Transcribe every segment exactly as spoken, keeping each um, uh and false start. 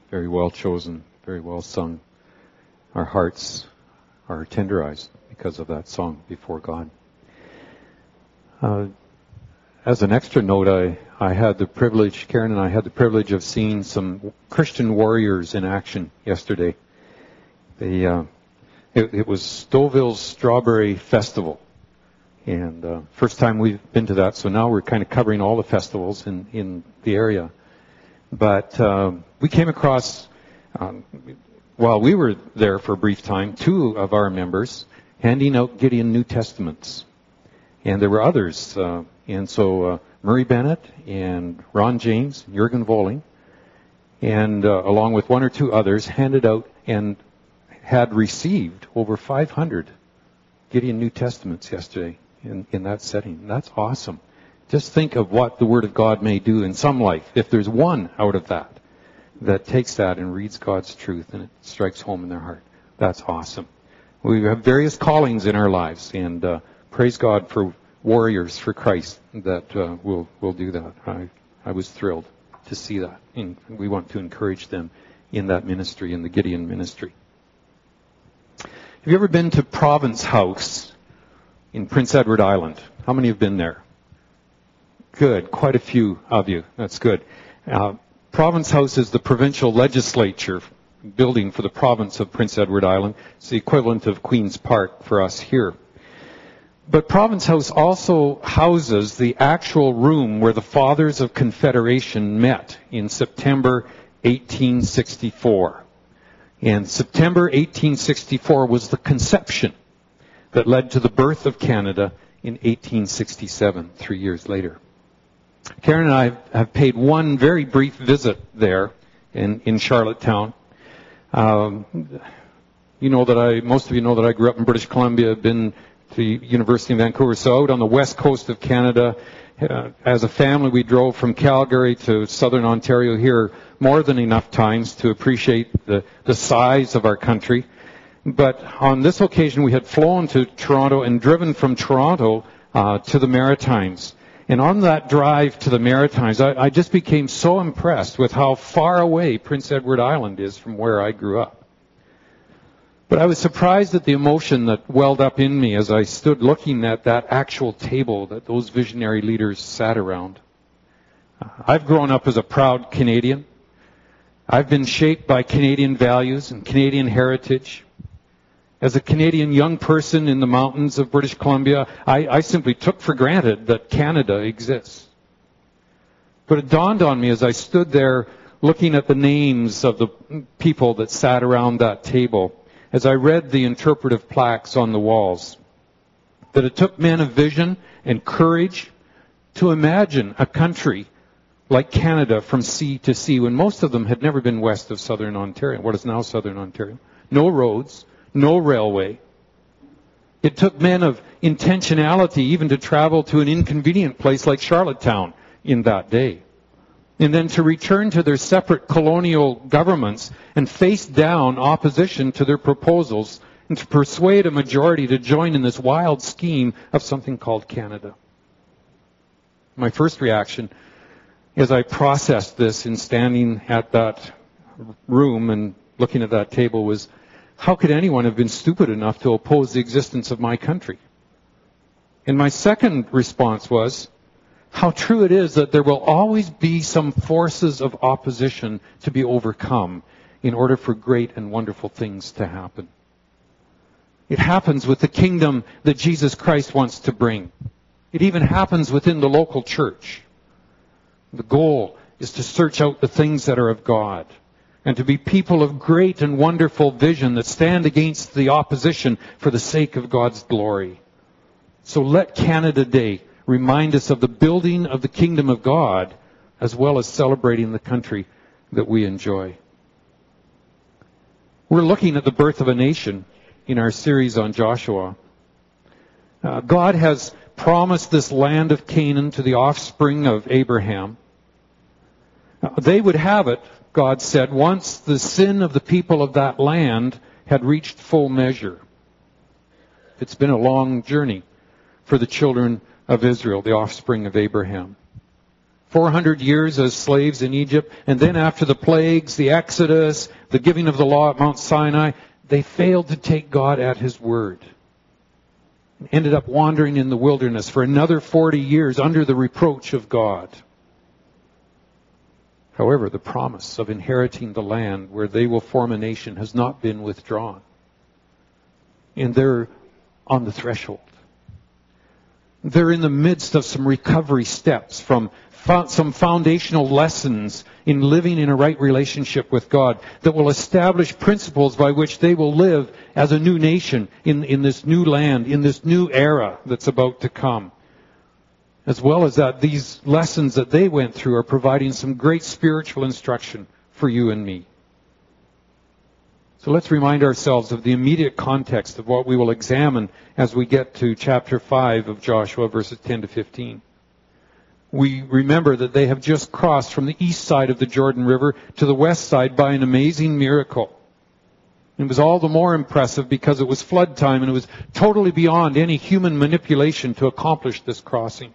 very well chosen, very well sung. Our hearts are tenderized because of that song, Before God. Uh, as an extra note, I, I had the privilege, Karen and I had the privilege of seeing some Christian warriors in action yesterday. They, uh, it, it was Stouffville's Strawberry Festival. And uh, first time we've been to that, so now we're kind of covering all the festivals in, in the area. But uh, we came across, um, while we were there for a brief time, two of our members handing out Gideon New Testaments. And there were others. Uh, and so uh, Murray Bennett and Ron James, Jürgen Volling, and uh, along with one or two others, handed out and had received over five hundred Gideon New Testaments yesterday in, in that setting. That's awesome. Just think of what the Word of God may do in some life. If there's one out of that that takes that and reads God's truth and it strikes home in their heart, that's awesome. We have various callings in our lives, and uh, praise God for warriors for Christ that uh, will will do that. I, I was thrilled to see that, and we want to encourage them in that ministry, in the Gideon ministry. Have you ever been to Province House in Prince Edward Island? How many have been there? Good. Quite a few of you. That's good. Uh, Province House is the provincial legislature building for the province of Prince Edward Island. It's the equivalent of Queen's Park for us here. But Province House also houses the actual room where the Fathers of Confederation met in September eighteen sixty-four. And September eighteen sixty-four was the conception that led to the birth of Canada in eighteen sixty-seven, three years later. Karen and I have paid one very brief visit there in, in Charlottetown. Um, you know that I, most of you know that I grew up in British Columbia, been to the University of Vancouver, so out on the west coast of Canada. Uh, as a family, we drove from Calgary to southern Ontario here more than enough times to appreciate the, the size of our country. But on this occasion, we had flown to Toronto and driven from Toronto uh, to the Maritimes. And on that drive to the Maritimes, I, I just became so impressed with how far away Prince Edward Island is from where I grew up. But I was surprised at the emotion that welled up in me as I stood looking at that actual table that those visionary leaders sat around. I've grown up as a proud Canadian. I've been shaped by Canadian values and Canadian heritage. As a Canadian young person in the mountains of British Columbia, I, I simply took for granted that Canada exists. But it dawned on me as I stood there looking at the names of the people that sat around that table, as I read the interpretive plaques on the walls, that it took men of vision and courage to imagine a country like Canada from sea to sea, when most of them had never been west of southern Ontario, what is now southern Ontario. No roads. No railway. It took men of intentionality even to travel to an inconvenient place like Charlottetown in that day. And then to return to their separate colonial governments and face down opposition to their proposals and to persuade a majority to join in this wild scheme of something called Canada. My first reaction as I processed this in standing at that room and looking at that table was, how could anyone have been stupid enough to oppose the existence of my country? And my second response was, how true it is that there will always be some forces of opposition to be overcome in order for great and wonderful things to happen. It happens with the kingdom that Jesus Christ wants to bring. It even happens within the local church. The goal is to search out the things that are of God, and to be people of great and wonderful vision that stand against the opposition for the sake of God's glory. So let Canada Day remind us of the building of the kingdom of God, as well as celebrating the country that we enjoy. We're looking at the birth of a nation in our series on Joshua. Uh, God has promised this land of Canaan to the offspring of Abraham. Uh, they would have it, God said, once the sin of the people of that land had reached full measure. It's been a long journey for the children of Israel, the offspring of Abraham. four hundred years as slaves in Egypt, and then after the plagues, the Exodus, the giving of the law at Mount Sinai, they failed to take God at His word. And ended up wandering in the wilderness for another forty years under the reproach of God. However, the promise of inheriting the land where they will form a nation has not been withdrawn. And they're on the threshold. They're in the midst of some recovery steps from fo- some foundational lessons in living in a right relationship with God that will establish principles by which they will live as a new nation in, in this new land, in this new era that's about to come. As well as that, these lessons that they went through are providing some great spiritual instruction for you and me. So let's remind ourselves of the immediate context of what we will examine as we get to chapter five of Joshua, verses ten to fifteen. We remember that they have just crossed from the east side of the Jordan River to the west side by an amazing miracle. It was all the more impressive because it was flood time and it was totally beyond any human manipulation to accomplish this crossing.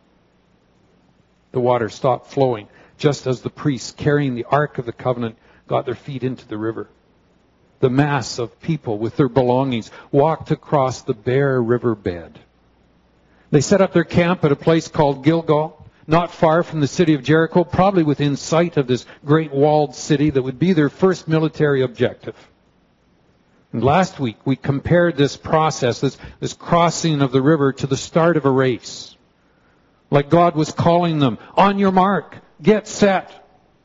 The water stopped flowing just as the priests carrying the Ark of the Covenant got their feet into the river. The mass of people with their belongings walked across the bare riverbed. They set up their camp at a place called Gilgal, not far from the city of Jericho, probably within sight of this great walled city that would be their first military objective. And last week we compared this process, this, this crossing of the river, to the start of a race. Like God was calling them, on your mark, get set.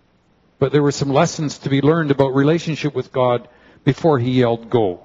But there were some lessons to be learned about relationship with God before He yelled go.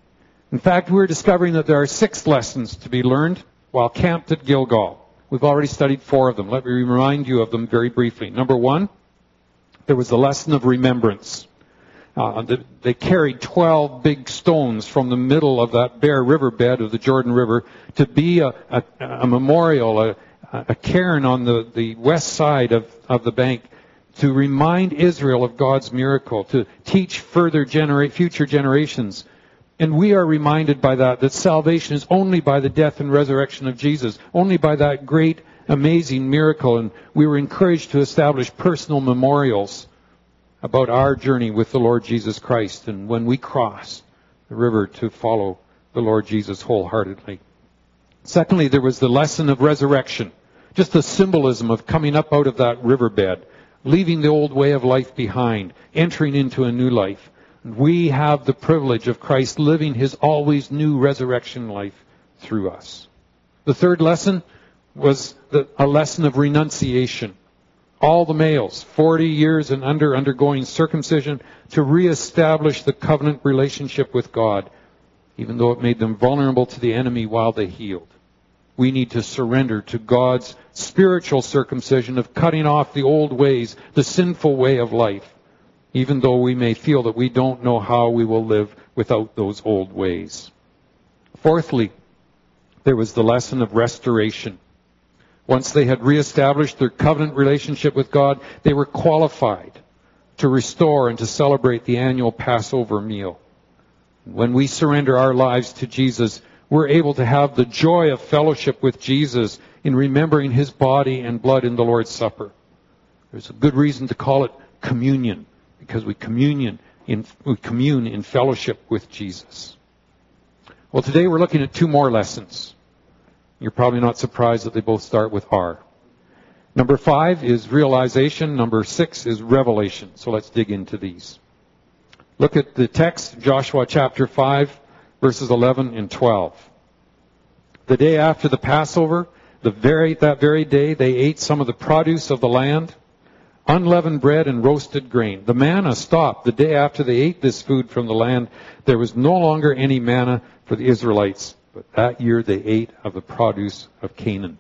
In fact, we're discovering that there are six lessons to be learned while camped at Gilgal. We've already studied four of them. Let me remind you of them very briefly. Number one, there was the lesson of remembrance. Uh, they carried twelve big stones from the middle of that bare riverbed of the Jordan River to be a, a, a memorial, a, a cairn on the, the west side of, of the bank, to remind Israel of God's miracle, to teach further genera- future generations. And we are reminded by that, that salvation is only by the death and resurrection of Jesus, only by that great, amazing miracle. And we were encouraged to establish personal memorials about our journey with the Lord Jesus Christ, and when we cross the river to follow the Lord Jesus wholeheartedly. Secondly, there was the lesson of resurrection, just the symbolism of coming up out of that riverbed, leaving the old way of life behind, entering into a new life. We have the privilege of Christ living His always new resurrection life through us. The third lesson was the, a lesson of renunciation. All the males, forty years and under, undergoing circumcision to reestablish the covenant relationship with God, even though it made them vulnerable to the enemy while they healed. We need to surrender to God's spiritual circumcision of cutting off the old ways, the sinful way of life, even though we may feel that we don't know how we will live without those old ways. Fourthly, there was the lesson of restoration. Once they had reestablished their covenant relationship with God, they were qualified to restore and to celebrate the annual Passover meal. When we surrender our lives to Jesus, we're able to have the joy of fellowship with Jesus in remembering His body and blood in the Lord's Supper. There's a good reason to call it communion, because we communion in, we commune in fellowship with Jesus. Well, today we're looking at two more lessons. You're probably not surprised that they both start with R. Number five is realization. Number six is revelation. So let's dig into these. Look at the text, Joshua chapter five, verses eleven and twelve. The day after the Passover, the very that very day, they ate some of the produce of the land, unleavened bread and roasted grain. The manna stopped. The day after they ate this food from the land, there was no longer any manna for the Israelites. But that year they ate of the produce of Canaan.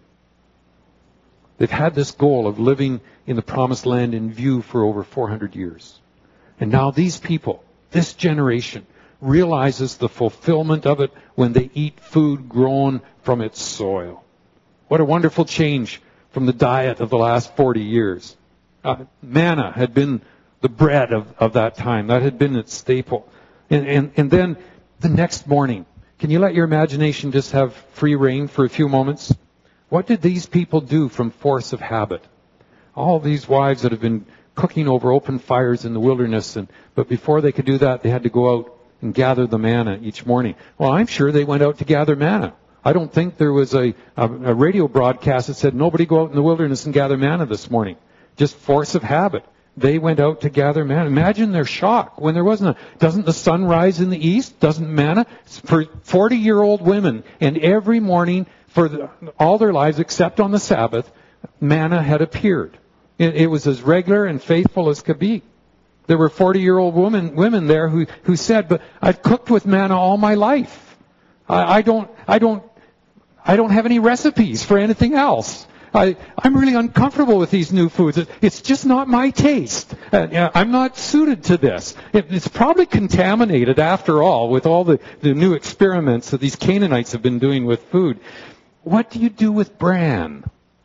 They've had this goal of living in the promised land in view for over four hundred years. And now these people, this generation, realizes the fulfillment of it when they eat food grown from its soil. What a wonderful change from the diet of the last forty years. Uh, manna had been the bread of, of that time. That had been its staple. And, and, and then the next morning, can you let your imagination just have free rein for a few moments? What did these people do from force of habit? all these wives that have been cooking over open fires in the wilderness, and but before they could do that, they had to go out and gather the manna each morning. Well, I'm sure they went out to gather manna. I don't think there was a, a, a radio broadcast that said, nobody go out in the wilderness and gather manna this morning. Just force of habit. They went out to gather manna. Imagine their shock when there wasn't a, doesn't the sun rise in the east? Doesn't manna? For forty-year-old women, and every morning for the, all their lives except on the Sabbath, manna had appeared. It, it was as regular and faithful as could be. There were forty-year-old women, women there who, who said, but I've cooked with manna all my life. I, I don't, I don't, I don't have any recipes for anything else. I, I'm really uncomfortable with these new foods. It's just not my taste. Uh, I'm not suited to this. It, it's probably contaminated after all with all the, the new experiments that these Canaanites have been doing with food. What do you do with bran?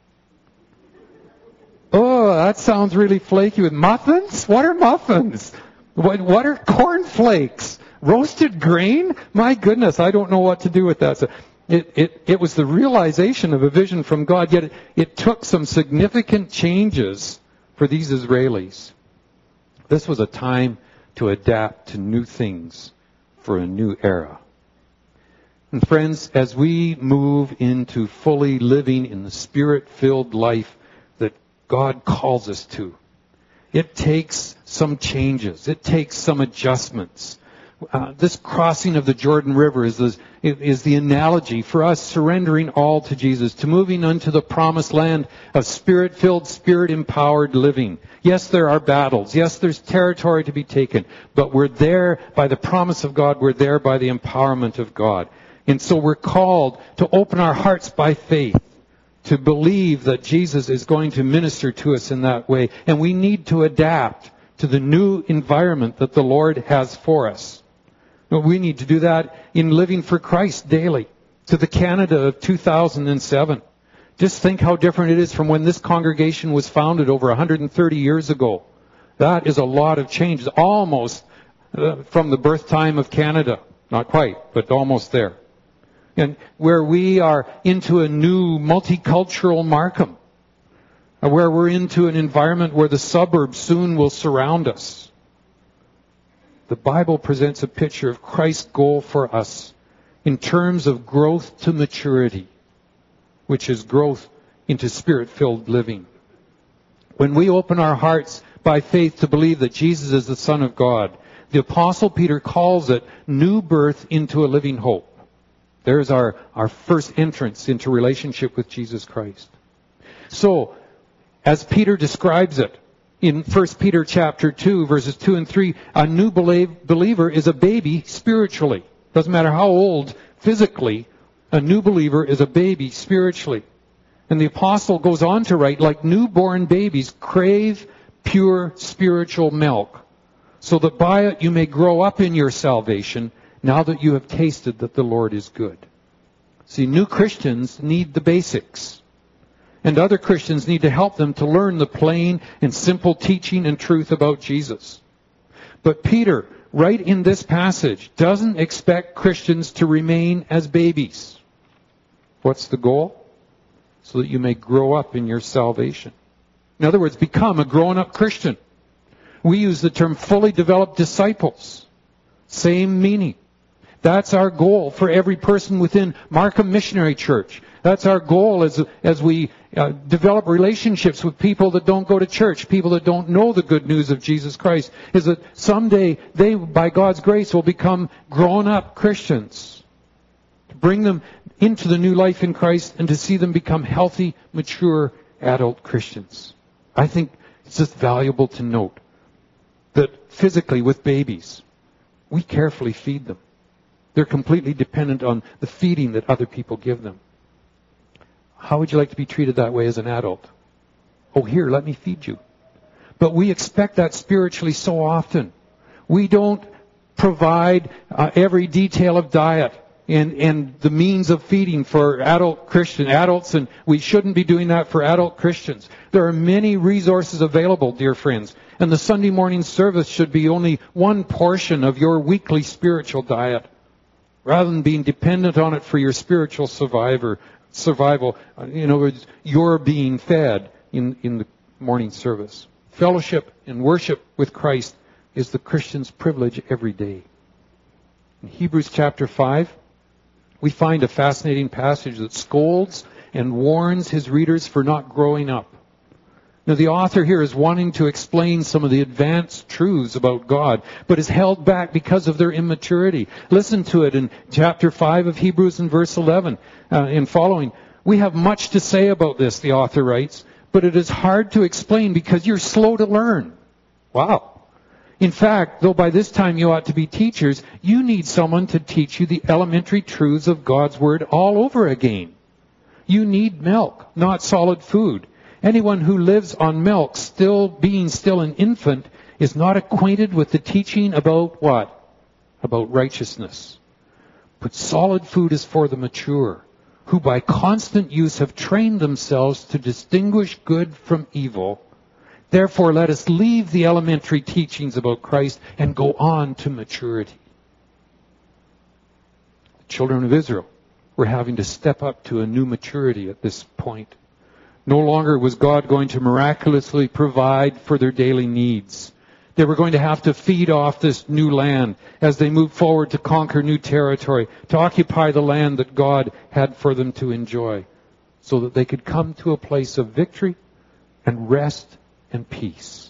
Oh, that sounds really flaky. With muffins? What are muffins? What, what are cornflakes? Roasted grain? My goodness, I don't know what to do with that. So it, it, it was the realization of a vision from God, yet it, it took some significant changes for these Israelis. This was a time to adapt to new things for a new era. And friends, as we move into fully living in the Spirit-filled life that God calls us to, it takes some changes. It takes some adjustments. Uh, this crossing of the Jordan River is the, is the analogy for us surrendering all to Jesus, to moving unto the promised land of Spirit-filled, Spirit-empowered living. Yes, there are battles. Yes, there's territory to be taken. But we're there by the promise of God. We're there by the empowerment of God. And so we're called to open our hearts by faith, to believe that Jesus is going to minister to us in that way. And we need to adapt to the new environment that the Lord has for us. We need to do that in living for Christ daily. To the Canada of two thousand seven. Just think how different it is from when this congregation was founded over one hundred thirty years ago. That is a lot of change. Almost uh, from the birth time of Canada. Not quite, but almost there. And where we are into a new multicultural Markham. Where we're into an environment where the suburbs soon will surround us. The Bible presents a picture of Christ's goal for us in terms of growth to maturity, which is growth into Spirit-filled living. When we open our hearts by faith to believe that Jesus is the Son of God, the Apostle Peter calls it new birth into a living hope. There's our, our first entrance into relationship with Jesus Christ. So, as Peter describes it, in First Peter chapter two, verses two and three, a new believer is a baby spiritually. Doesn't matter how old physically, a new believer is a baby spiritually. And the apostle goes on to write, like newborn babies crave pure spiritual milk, so that by it you may grow up in your salvation, now that you have tasted that the Lord is good. See, new Christians need the basics. And other Christians need to help them to learn the plain and simple teaching and truth about Jesus. But Peter, right in this passage, doesn't expect Christians to remain as babies. What's the goal? So that you may grow up in your salvation. In other words, become a grown-up Christian. We use the term fully developed disciples. Same meaning. That's our goal for every person within Markham Missionary Church. That's our goal as, as we uh, develop relationships with people that don't go to church, people that don't know the good news of Jesus Christ, is that someday they, by God's grace, will become grown-up Christians. To bring them into the new life in Christ and to see them become healthy, mature, adult Christians. I think it's just valuable to note that physically with babies, we carefully feed them. They're completely dependent on the feeding that other people give them. How would you like to be treated that way as an adult? Oh, here, let me feed you. But we expect that spiritually so often. We don't provide uh, every detail of diet and, and the means of feeding for adult Christian adults, and we shouldn't be doing that for adult Christians. There are many resources available, dear friends, and the Sunday morning service should be only one portion of your weekly spiritual diet, rather than being dependent on it for your spiritual survivor, survival. In other words, you're being fed in, in the morning service. Fellowship and worship with Christ is the Christian's privilege every day. In Hebrews chapter five, we find a fascinating passage that scolds and warns his readers for not growing up. Now, the author here is wanting to explain some of the advanced truths about God, but is held back because of their immaturity. Listen to it in chapter five of Hebrews and verse eleven uh, and following. We have much to say about this, the author writes, but it is hard to explain because you're slow to learn. Wow. In fact, though by this time you ought to be teachers, you need someone to teach you the elementary truths of God's Word all over again. You need milk, not solid food. Anyone who lives on milk, still being still an infant, is not acquainted with the teaching about what? About righteousness. But solid food is for the mature, who by constant use have trained themselves to distinguish good from evil. Therefore, let us leave the elementary teachings about Christ and go on to maturity. The children of Israel were having to step up to a new maturity at this point. No longer was God going to miraculously provide for their daily needs. They were going to have to feed off this new land as they moved forward to conquer new territory, to occupy the land that God had for them to enjoy, so that they could come to a place of victory and rest and peace.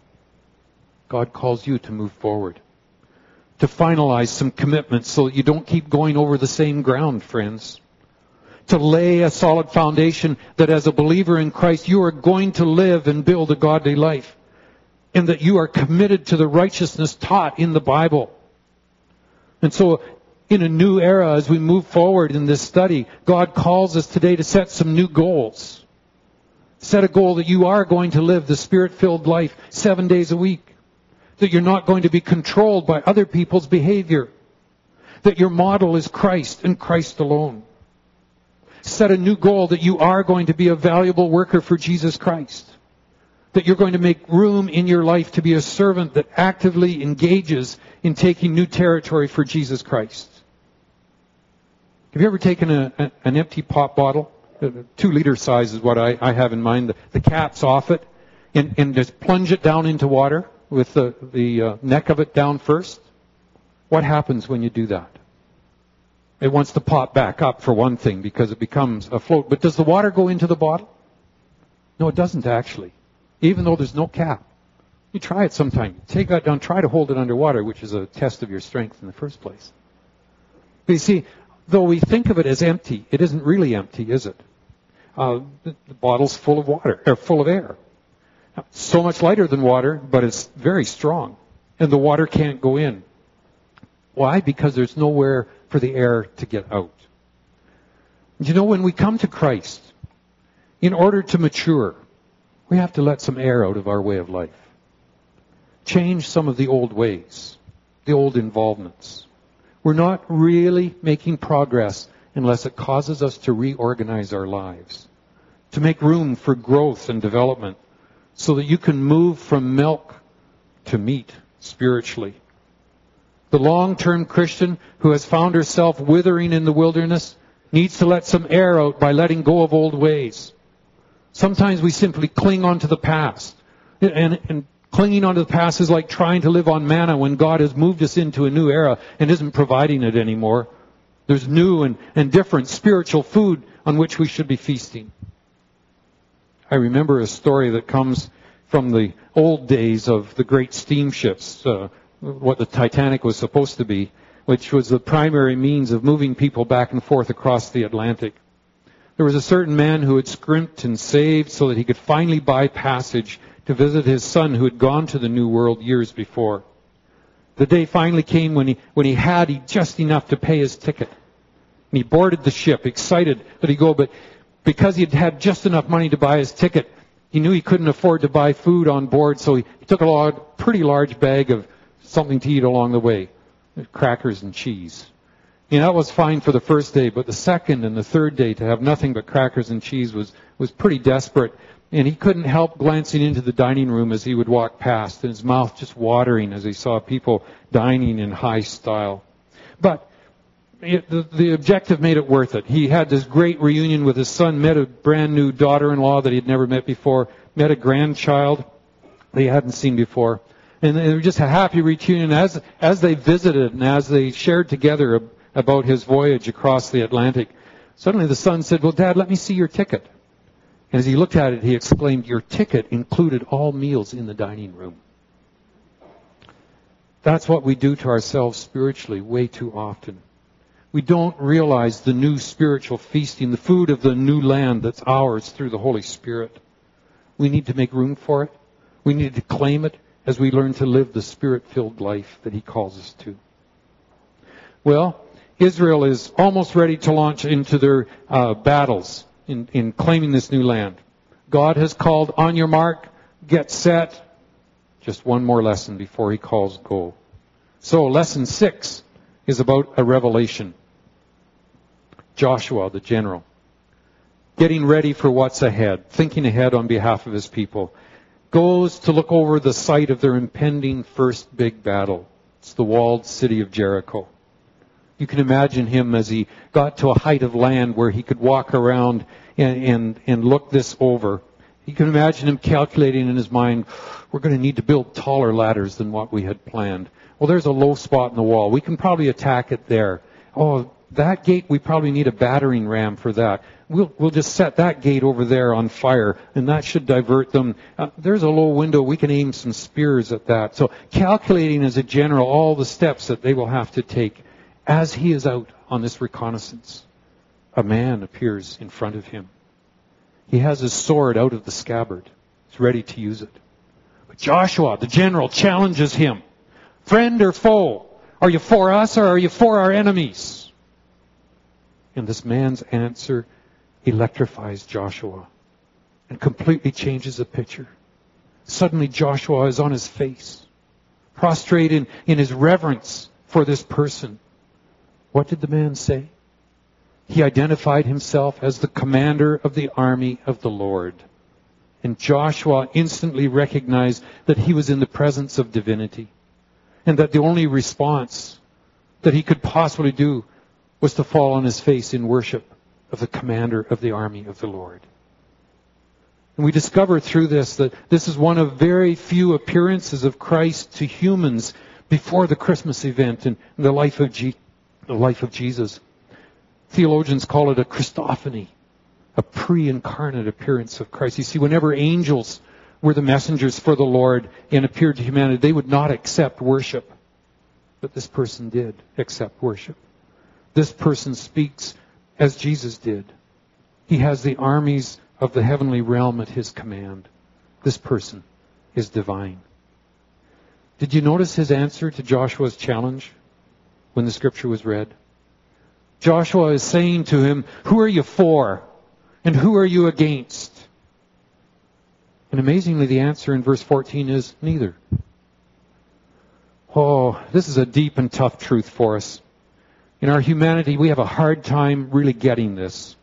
God calls you to move forward, to finalize some commitments so that you don't keep going over the same ground, friends. To lay a solid foundation that as a believer in Christ you are going to live and build a godly life, and that you are committed to the righteousness taught in the Bible. And so in a new era, as we move forward in this study, God calls us today to set some new goals. Set a goal that you are going to live the Spirit-filled life seven days a week. That you're not going to be controlled by other people's behavior. That your model is Christ and Christ alone. Set a new goal that you are going to be a valuable worker for Jesus Christ. That you're going to make room in your life to be a servant that actively engages in taking new territory for Jesus Christ. Have you ever taken a, a, an empty pop bottle? Two liter size is what I, I have in mind. The, the cap's off it, and, and just plunge it down into water with the, the uh, neck of it down first. What happens when you do that? It wants to pop back up for one thing because it becomes afloat. But does the water go into the bottle? No, it doesn't actually. Even though there's no cap. You try it sometime. Take that down, try to hold it underwater, which is a test of your strength in the first place. But you see, though we think of it as empty, it isn't really empty, is it? Uh, the, the bottle's full of water, or full of air. So much lighter than water, but it's very strong. And the water can't go in. Why? Because there's nowhere for the air to get out. And you know, when we come to Christ, in order to mature, we have to let some air out of our way of life. Change some of the old ways, the old involvements. We're not really making progress unless it causes us to reorganize our lives, to make room for growth and development, so that you can move from milk to meat spiritually. The long-term Christian who has found herself withering in the wilderness needs to let some air out by letting go of old ways. Sometimes we simply cling on to the past. And, and clinging on to the past is like trying to live on manna when God has moved us into a new era and isn't providing it anymore. There's new and, and different spiritual food on which we should be feasting. I remember a story that comes from the old days of the great steamships, uh, what the Titanic was supposed to be, which was the primary means of moving people back and forth across the Atlantic. There was a certain man who had scrimped and saved so that he could finally buy passage to visit his son who had gone to the New World years before. The day finally came when he, when he had he just enough to pay his ticket. And he boarded the ship, excited that he'd go, but because he had had just enough money to buy his ticket, he knew he couldn't afford to buy food on board, so he, he took a large, pretty large bag of something to eat along the way, crackers and cheese. You know, that was fine for the first day, but the second and the third day to have nothing but crackers and cheese was, was pretty desperate. And he couldn't help glancing into the dining room as he would walk past, and his mouth just watering as he saw people dining in high style. But it, the, the objective made it worth it. He had this great reunion with his son, met a brand new daughter-in-law that he had never met before, met a grandchild they hadn't seen before. And they were just a happy reunion as, as they visited and as they shared together about his voyage across the Atlantic. Suddenly the son said, "Well, Dad, let me see your ticket." And as he looked at it, he exclaimed, "Your ticket included all meals in the dining room." That's what we do to ourselves spiritually way too often. We don't realize the new spiritual feasting, the food of the new land that's ours through the Holy Spirit. We need to make room for it. We need to claim it as we learn to live the Spirit-filled life that He calls us to. Well, Israel is almost ready to launch into their uh, battles in, in claiming this new land. God has called, "On your mark, get set." Just one more lesson before He calls go. So lesson six is about a revelation. Joshua, the general, getting ready for what's ahead, thinking ahead on behalf of his people, goes to look over the site of their impending first big battle. It's the walled city of Jericho. You can imagine him as he got to a height of land where he could walk around and, and, and look this over. You can imagine him calculating in his mind, "We're going to need to build taller ladders than what we had planned. Well, there's a low spot in the wall. We can probably attack it there. Oh, that gate, we probably need a battering ram for that. We'll, we'll just set that gate over there on fire, and that should divert them. Uh, there's a low window. We can aim some spears at that." So calculating as a general all the steps that they will have to take. As he is out on this reconnaissance, a man appears in front of him. He has his sword out of the scabbard. He's ready to use it. But Joshua, the general, challenges him. "Friend or foe? Are you for us or are you for our enemies?" And this man's answer electrifies Joshua and completely changes the picture. Suddenly Joshua is on his face, prostrate in, in his reverence for this person. What did the man say? He identified himself as the commander of the army of the Lord. And Joshua instantly recognized that he was in the presence of divinity, and that the only response that he could possibly do was to fall on his face in worship of the commander of the army of the Lord. And we discover through this that this is one of very few appearances of Christ to humans before the Christmas event in the life of, G- the life of Jesus. Theologians call it a Christophany, a pre-incarnate appearance of Christ. You see, whenever angels were the messengers for the Lord and appeared to humanity, they would not accept worship. But this person did accept worship. This person speaks as Jesus did. He has the armies of the heavenly realm at his command. This person is divine. Did you notice his answer to Joshua's challenge when the scripture was read? Joshua is saying to him, "Who are you for? And who are you against?" And amazingly, the answer in verse fourteen is neither. Oh, this is a deep and tough truth for us. In our humanity, we have a hard time really getting this.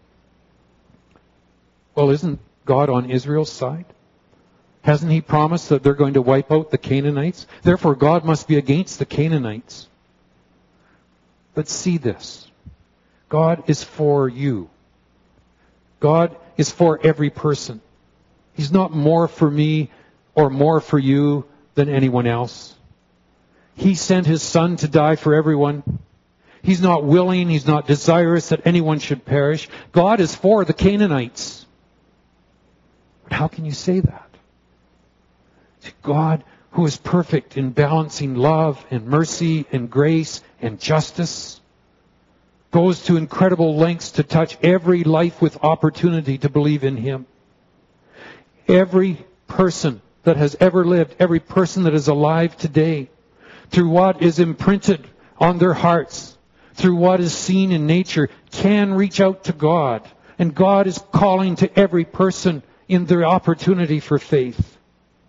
Well, isn't God on Israel's side? Hasn't He promised that they're going to wipe out the Canaanites? Therefore, God must be against the Canaanites. But see this. God is for you. God is for every person. He's not more for me or more for you than anyone else. He sent His Son to die for everyone. He's not willing, He's not desirous that anyone should perish. God is for the Canaanites. But how can you say that? See, God, who is perfect in balancing love and mercy and grace and justice, goes to incredible lengths to touch every life with opportunity to believe in Him. Every person that has ever lived, every person that is alive today, through what is imprinted on their hearts, through what is seen in nature, can reach out to God. And God is calling to every person in their opportunity for faith.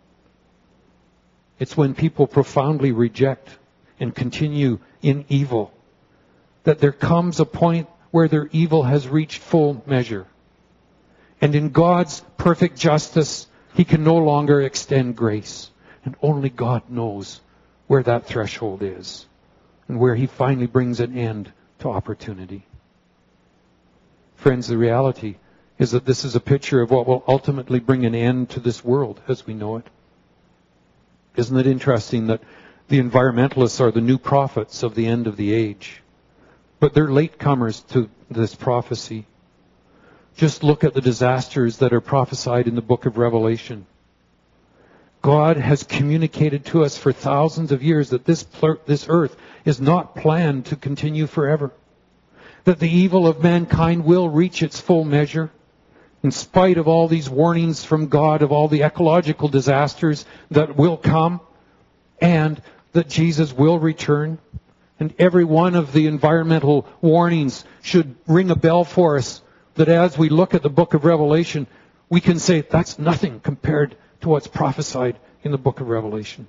It's when people profoundly reject and continue in evil that there comes a point where their evil has reached full measure. And in God's perfect justice, He can no longer extend grace. And only God knows where that threshold is and where He finally brings an end to opportunity. Friends, the reality is that this is a picture of what will ultimately bring an end to this world as we know it. Isn't it interesting that the environmentalists are the new prophets of the end of the age? But they're latecomers to this prophecy. Just look at the disasters that are prophesied in the book of Revelation. God has communicated to us for thousands of years that this, this earth is not planned to continue forever. That the evil of mankind will reach its full measure. In spite of all these warnings from God of all the ecological disasters that will come, and that Jesus will return. And every one of the environmental warnings should ring a bell for us, that as we look at the book of Revelation, we can say that's nothing compared to what's prophesied in the book of Revelation.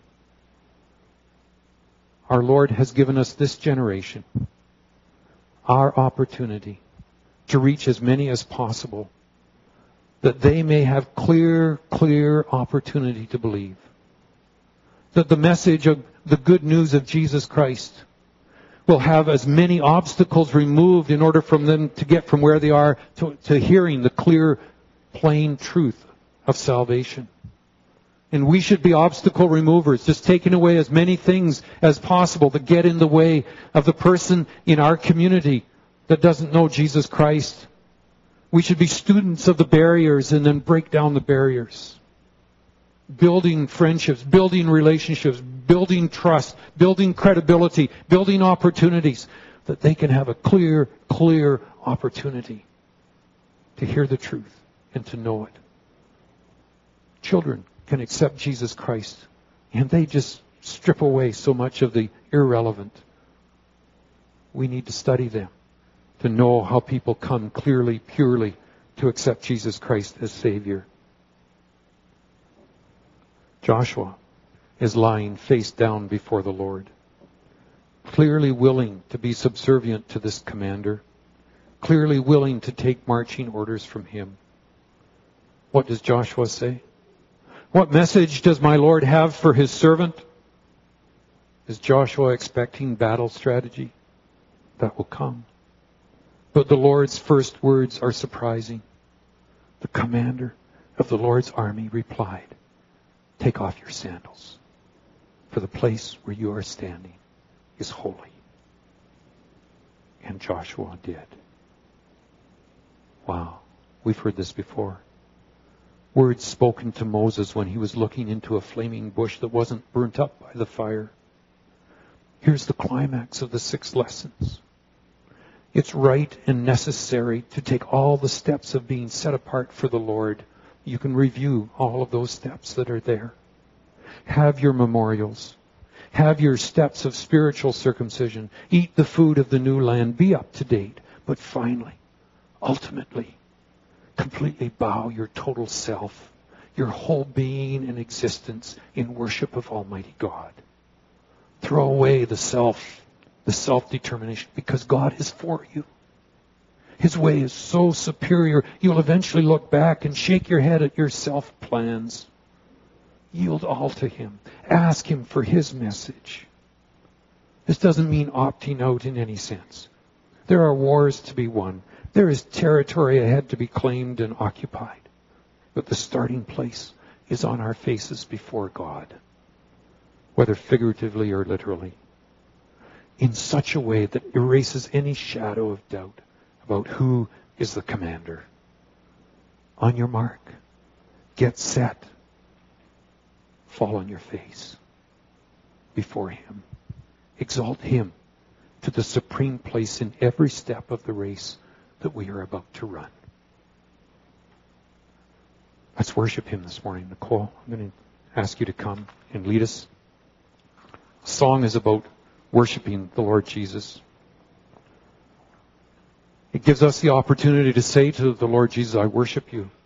Our Lord has given us this generation our opportunity to reach as many as possible, that they may have clear, clear opportunity to believe. That the message of the good news of Jesus Christ will have as many obstacles removed in order for them to get from where they are to, to hearing the clear, plain truth of salvation. And we should be obstacle removers, just taking away as many things as possible that get in the way of the person in our community that doesn't know Jesus Christ. We should be students of the barriers and then break down the barriers. Building friendships, building relationships, building trust, building credibility, building opportunities, that they can have a clear, clear opportunity to hear the truth and to know it. Children can accept Jesus Christ, and they just strip away so much of the irrelevant. We need to study them to know how people come clearly, purely to accept Jesus Christ as Savior. Joshua is lying face down before the Lord, clearly willing to be subservient to this commander, clearly willing to take marching orders from him. What does Joshua say? What message does my Lord have for his servant? Is Joshua expecting battle strategy? That will come. But the Lord's first words are surprising. The commander of the Lord's army replied, "Take off your sandals, for the place where you are standing is holy." And Joshua did. Wow, we've heard this before. Words spoken to Moses when he was looking into a flaming bush that wasn't burnt up by the fire. Here's the climax of the six lessons. It's right and necessary to take all the steps of being set apart for the Lord. You can review all of those steps that are there. Have your memorials. Have your steps of spiritual circumcision. Eat the food of the new land. Be up to date. But finally, ultimately, completely bow your total self, your whole being and existence in worship of Almighty God. Throw away the self, the self-determination, because God is for you. His way is so superior, you'll eventually look back and shake your head at your self-plans. Yield all to Him. Ask Him for His message. This doesn't mean opting out in any sense. There are wars to be won. There is territory ahead to be claimed and occupied. But the starting place is on our faces before God, whether figuratively or literally, in such a way that erases any shadow of doubt about who is the commander. On your mark, get set, fall on your face before Him. Exalt Him to the supreme place in every step of the race that we are about to run. Let's worship Him this morning. Nicole, I'm going to ask you to come and lead us. The song is about worshiping the Lord Jesus. It gives us the opportunity to say to the Lord Jesus, I worship you.